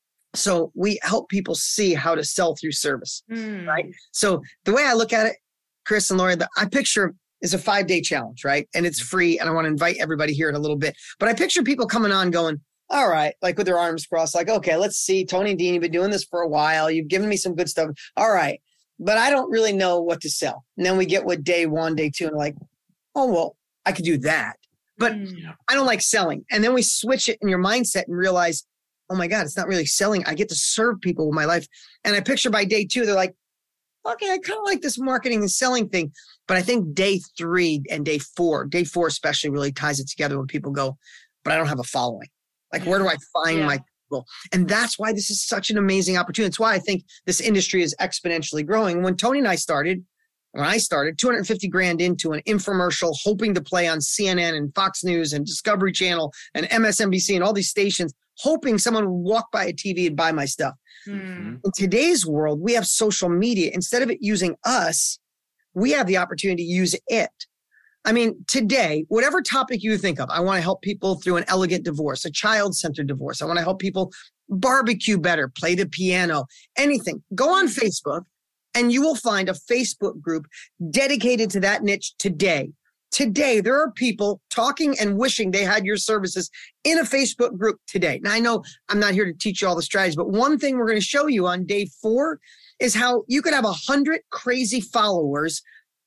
So we help people see how to sell through service, mm. right? So the way I look at it, Chris and Lori, the, I picture is a five-day challenge, right? And it's free. And I want to invite everybody here in a little bit. But I picture people coming on going, all right, like with their arms crossed, like, okay, let's see, Tony and Dean, you've been doing this for a while. You've given me some good stuff. All right, but I don't really know what to sell. And then we get with day one, day two, and like, oh, well, I could do that. But mm. I don't like selling. And then we switch it in your mindset and realize, oh my God, it's not really selling. I get to serve people with my life. And I picture by day two, they're like, okay, I kind of like this marketing and selling thing. But I think day three and day four, day four especially really ties it together when people go, but I don't have a following. Like, where do I find yeah. my people? And that's why this is such an amazing opportunity. It's why I think this industry is exponentially growing. When Tony and I started, when I started, two hundred fifty grand into an infomercial, hoping to play on C N N and Fox News and Discovery Channel and M S N B C and all these stations, hoping someone would walk by a T V and buy my stuff. Mm-hmm. In today's world, we have social media. Instead of it using us, we have the opportunity to use it. I mean, today, whatever topic you think of, I want to help people through an elegant divorce, a child-centered divorce. I want to help people barbecue better, play the piano, anything. Go on Facebook and you will find a Facebook group dedicated to that niche today. Today, there are people talking and wishing they had your services in a Facebook group today. Now, I know I'm not here to teach you all the strategies, but one thing we're going to show you on day four is how you could have a hundred crazy followers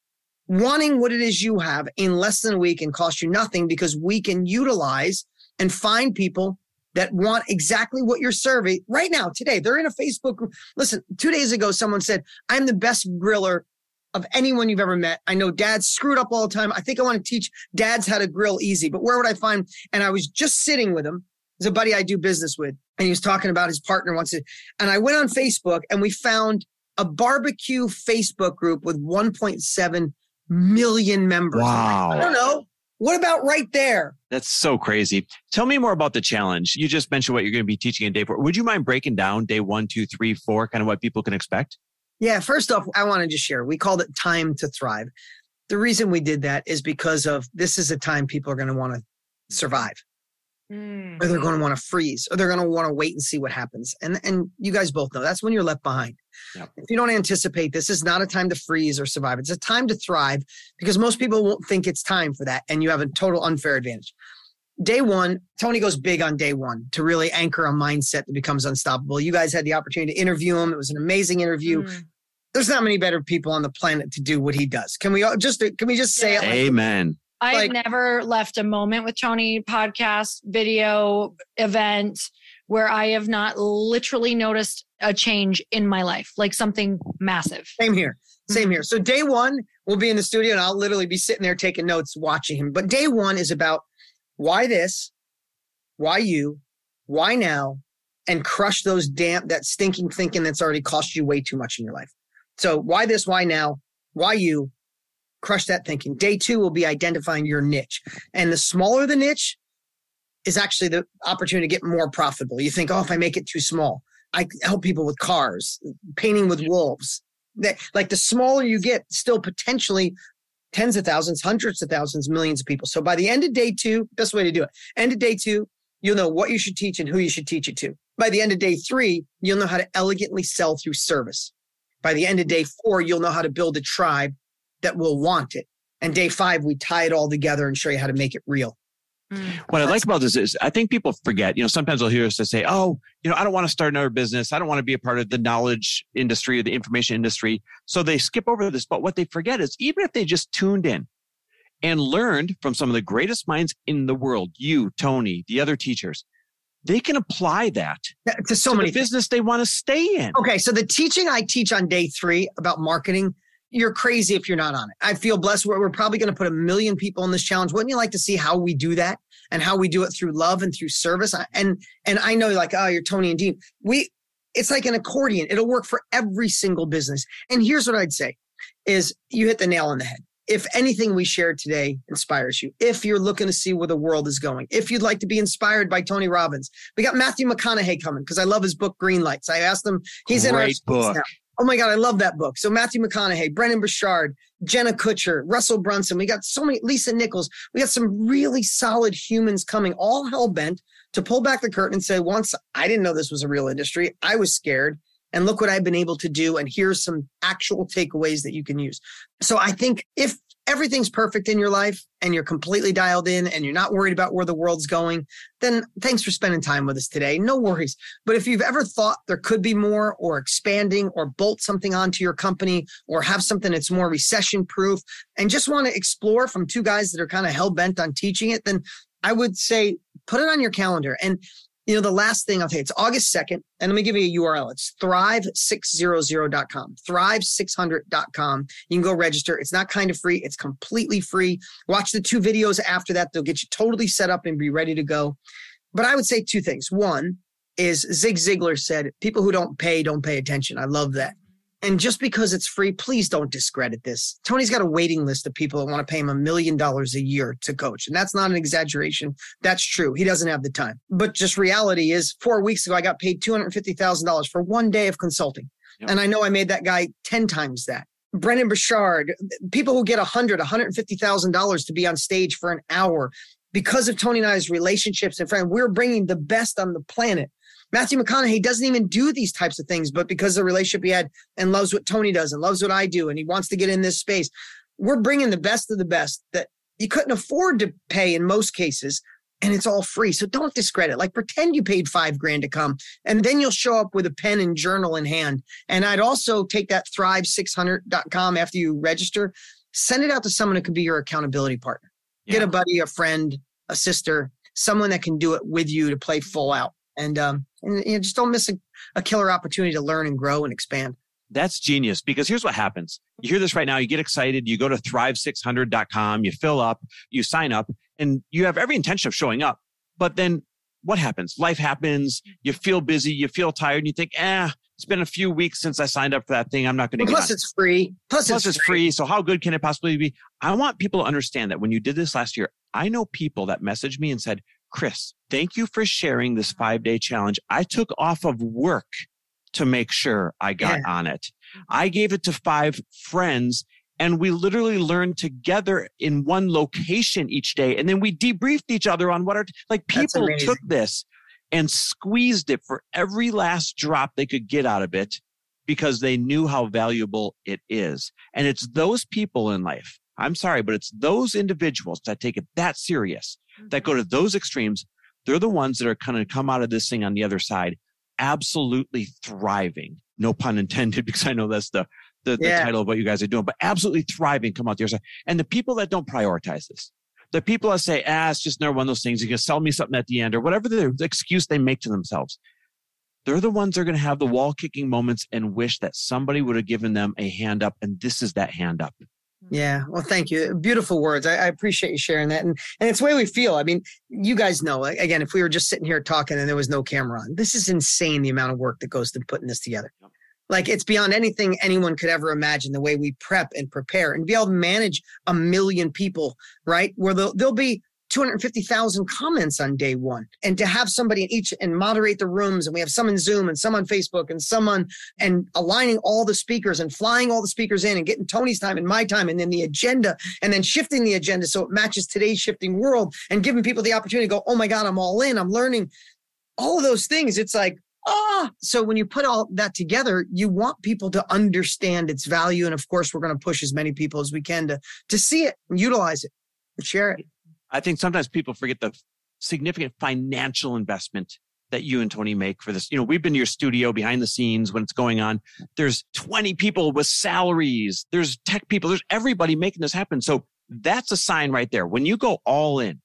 wanting what it is you have in less than a week and cost you nothing, because we can utilize and find people that want exactly what you're serving right now, today. They're in a Facebook group. Listen, two days ago, someone said, I'm the best griller of anyone you've ever met. I know dads screwed up all the time. I think I want to teach dads how to grill easy, but where would I find? And I was just sitting with him. There's a buddy I do business with, and he was talking about his partner wants to, and I went on Facebook and we found a barbecue Facebook group with one point seven million members. Wow. I don't know. What about right there? That's so crazy. Tell me more about the challenge. You just mentioned what you're going to be teaching in day four. Would you mind breaking down day one, two, three, four, kind of what people can expect? Yeah. First off, I want to just share, we called it Time to Thrive. The reason we did that is because of this is a time people are going to want to survive. Mm. Or they're going to want to freeze, or they're going to want to wait and see what happens. And and you guys both know that's when you're left behind. Yep. If you don't anticipate, this is not a time to freeze or survive. It's a time to thrive, because most people won't think it's time for that. And you have a total unfair advantage. Day one, Tony goes big on day one to really anchor a mindset that becomes unstoppable. You guys had the opportunity to interview him. It was an amazing interview. Mm. There's not many better people on the planet to do what he does. Can we all just, can we just say yeah. it? Like, amen. I've like, never left a moment with Tony, podcast, video, event, where I have not literally noticed a change in my life, like something massive. Same here. Same here. So day one, we'll be in the studio and I'll literally be sitting there taking notes, watching him. But day one is about why this, why you, why now, and crush those damn, that stinking thinking that's already cost you way too much in your life. So why this, why now, why you, crush that thinking. Day two will be identifying your niche. And the smaller the niche is actually the opportunity to get more profitable. You think, oh, if I make it too small, I help people with cars, painting with wolves. That, like the smaller you get, still potentially tens of thousands, hundreds of thousands, millions of people. So by the end of day two, best way to do it, end of day two, you'll know what you should teach and who you should teach it to. By the end of day three, you'll know how to elegantly sell through service. By the end of day four, you'll know how to build a tribe that will want it. And day five, we tie it all together and show you how to make it real. What I like about this is I think people forget, you know, sometimes they'll hear us to say, oh, you know, I don't want to start another business. I don't want to be a part of the knowledge industry or the information industry. So they skip over this. But what they forget is even if they just tuned in and learned from some of the greatest minds in the world, you, Tony, the other teachers, they can apply that to so to many the business they want to stay in. Okay. So the teaching I teach on day three about marketing, you're crazy if you're not on it. I feel blessed. We're, we're probably going to put a million people in this challenge. Wouldn't you like to see how we do that and how we do it through love and through service? And, and I know like, oh, you're Tony and Dean. We, it's like an accordion. It'll work for every single business. And here's what I'd say is you hit the nail on the head. If anything we shared today inspires you, if you're looking to see where the world is going, if you'd like to be inspired by Tony Robbins, we got Matthew McConaughey coming because I love his book, Green Lights. I asked him, he's in our book. Now. Oh my God, I love that book. So Matthew McConaughey, Brendan Burchard, Jenna Kutcher, Russell Brunson. We got so many, Lisa Nichols. We got some really solid humans coming, all hell bent to pull back the curtain and say, once I didn't know this was a real industry. I was scared. And look what I've been able to do. And here's some actual takeaways that you can use. So I think if everything's perfect in your life and you're completely dialed in and you're not worried about where the world's going, then thanks for spending time with us today. No worries. But if you've ever thought there could be more, or expanding, or bolt something onto your company, or have something that's more recession proof and just want to explore from two guys that are kind of hell bent on teaching it, then I would say put it on your calendar. And you know, the last thing I'll tell you, it's August second, and let me give you a U R L. It's thrive six hundred dot com, thrive six hundred dot com. You can go register. It's not kind of free. It's completely free. Watch the two videos after that. They'll get you totally set up and be ready to go. But I would say two things. One is Zig Ziglar said, people who don't pay, don't pay attention. I love that. And just because it's free, please don't discredit this. Tony's got a waiting list of people that want to pay him a million dollars a year to coach. And that's not an exaggeration. That's true. He doesn't have the time. But just reality is, four weeks ago, I got paid two hundred fifty thousand dollars for one day of consulting. Yep. And I know I made that guy ten times that. Brendon Burchard, people who get one hundred thousand dollars, one hundred fifty thousand dollars to be on stage for an hour. Because of Tony and I's relationships and friends, we're bringing the best on the planet. Matthew McConaughey doesn't even do these types of things, but because of the relationship he had and loves what Tony does and loves what I do, and he wants to get in this space, we're bringing the best of the best that you couldn't afford to pay in most cases, and it's all free. So don't discredit. Like, pretend you paid five grand to come, and then you'll show up with a pen and journal in hand. And I'd also take that thrive six hundred dot com after you register, send it out to someone who could be your accountability partner. Yeah. Get a buddy, a friend, a sister, someone that can do it with you to play full out. And, um, and you know, just don't miss a, a killer opportunity to learn and grow and expand. That's genius, because here's what happens. You hear this right now, you get excited, you go to thrive six hundred dot com, you fill up, you sign up, and you have every intention of showing up. But then what happens? Life happens, you feel busy, you feel tired, and you think, eh, it's been a few weeks since I signed up for that thing. I'm not going to get Plus, it's free. Plus, Plus it's, it's free. free. So how good can it possibly be? I want people to understand that when you did this last year, I know people that messaged me and said, Chris, thank you for sharing this five-day challenge. I took off of work to make sure I got yeah. on it. I gave it to five friends, and we literally learned together in one location each day. And then we debriefed each other on what our, like people took this and squeezed it for every last drop they could get out of it because they knew how valuable it is. And it's those people in life, I'm sorry, but it's those individuals that take it that serious, that go to those extremes. They're the ones that are kind of come out of this thing on the other side, absolutely thriving. No pun intended, because I know that's the, the, yeah. the title of what you guys are doing, but absolutely thriving, come out the other side. And the people that don't prioritize this, the people that say, ah, it's just another one of those things. You can sell me something at the end, or whatever the excuse they make to themselves. They're the ones that are going to have the wall kicking moments and wish that somebody would have given them a hand up. And this is that hand up. Yeah. Well, thank you. Beautiful words. I, I appreciate you sharing that. And, and it's the way we feel. I mean, you guys know, again, if we were just sitting here talking and there was no camera on, this is insane, the amount of work that goes to putting this together. Like, it's beyond anything anyone could ever imagine, the way we prep and prepare and be able to manage a million people, right? Where there'll, there'll be two hundred fifty thousand comments on day one, and to have somebody in each and moderate the rooms. And we have some in Zoom and some on Facebook and some on, and aligning all the speakers and flying all the speakers in and getting Tony's time and my time, and then the agenda, and then shifting the agenda so it matches today's shifting world, and giving people the opportunity to go, oh my God, I'm all in, I'm learning all of those things. It's like, ah, so when you put all that together, you want people to understand its value. And of course, we're going to push as many people as we can to, to see it and utilize it and share it. I think sometimes people forget the significant financial investment that you and Tony make for this. You know, we've been to your studio behind the scenes when it's going on. There's twenty people with salaries. There's tech people. There's everybody making this happen. So that's a sign right there. When you go all in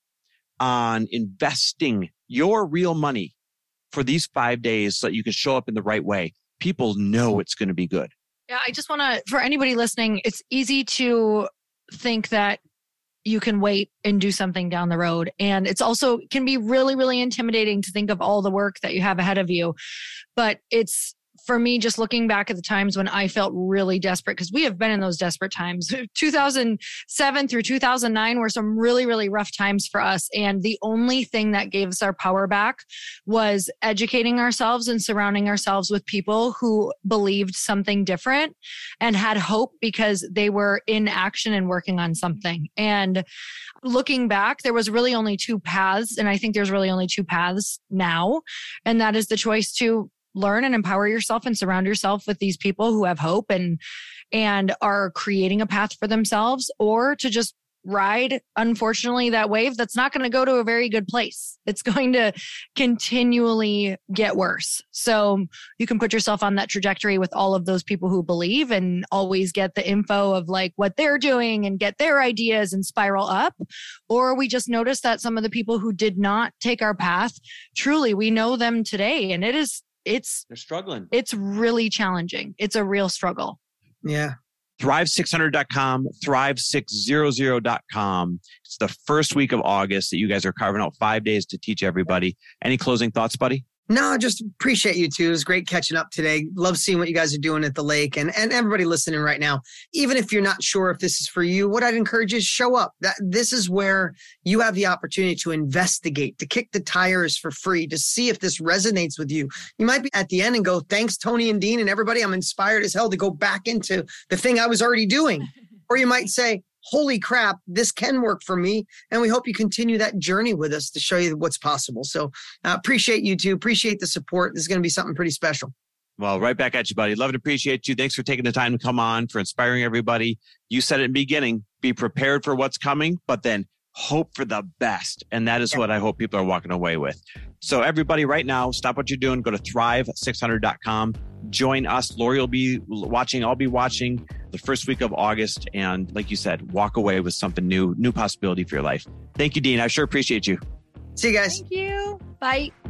on investing your real money for these five days so that you can show up in the right way, people know it's going to be good. Yeah, I just want to, for anybody listening, it's easy to think that you can wait and do something down the road. And it's also can be really, really intimidating to think of all the work that you have ahead of you. But it's, for me, just looking back at the times when I felt really desperate, because we have been in those desperate times. two thousand seven through two thousand nine were some really, really rough times for us. And the only thing that gave us our power back was educating ourselves and surrounding ourselves with people who believed something different and had hope because they were in action and working on something. And looking back, there was really only two paths. And I think there's really only two paths now. And that is the choice to learn and empower yourself and surround yourself with these people who have hope and and are creating a path for themselves, or to just ride, unfortunately, that wave that's not going to go to a very good place. It's going to continually get worse. So you can put yourself on that trajectory with all of those people who believe and always get the info of like what they're doing and get their ideas and spiral up. Or we just notice that some of the people who did not take our path, truly, we know them today. And it is, it's, they're struggling. It's really challenging. It's a real struggle. Yeah. thrive six hundred dot com, thrive six hundred dot com. It's the first week of August that you guys are carving out five days to teach everybody. Any closing thoughts, buddy? No, just appreciate you two. It was great catching up today. Love seeing what you guys are doing at the lake, and, and everybody listening right now. Even if you're not sure if this is for you, what I'd encourage is show up. That this is where you have the opportunity to investigate, to kick the tires for free, to see if this resonates with you. You might be at the end and go, thanks, Tony and Dean and everybody. I'm inspired as hell to go back into the thing I was already doing. Or you might say, holy crap, this can work for me. And we hope you continue that journey with us to show you what's possible. So uh, appreciate you two. Appreciate the support. This is going to be something pretty special. Well, right back at you, buddy. Love and appreciate you. Thanks for taking the time to come on, for inspiring everybody. You said it in the beginning, be prepared for what's coming, but then hope for the best. And that is yeah. what I hope people are walking away with. So everybody right now, stop what you're doing. Go to thrive six hundred dot com. Join us. Lori will be watching. I'll be watching the first week of August. And like you said, walk away with something new, new possibility for your life. Thank you, Dean. I sure appreciate you. See you guys. Thank you. Bye.